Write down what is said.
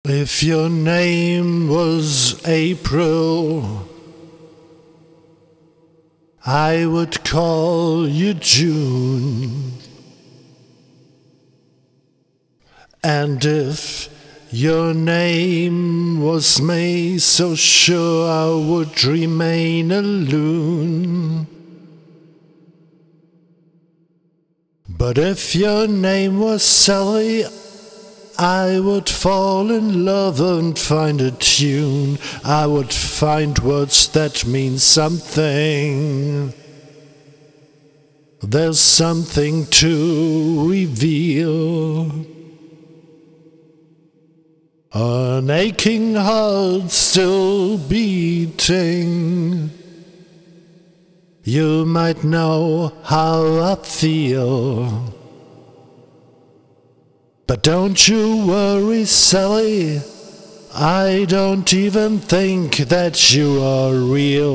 If your name was April, I would call you June. And if your name was May, so sure I would remain a loon. But if your name was Sally, I would fall in love and find a tune. I would find words that mean something. There's something to reveal. An aching heart still beating. You might know how I feel. But don't you worry, Sally, I don't even think that you are real.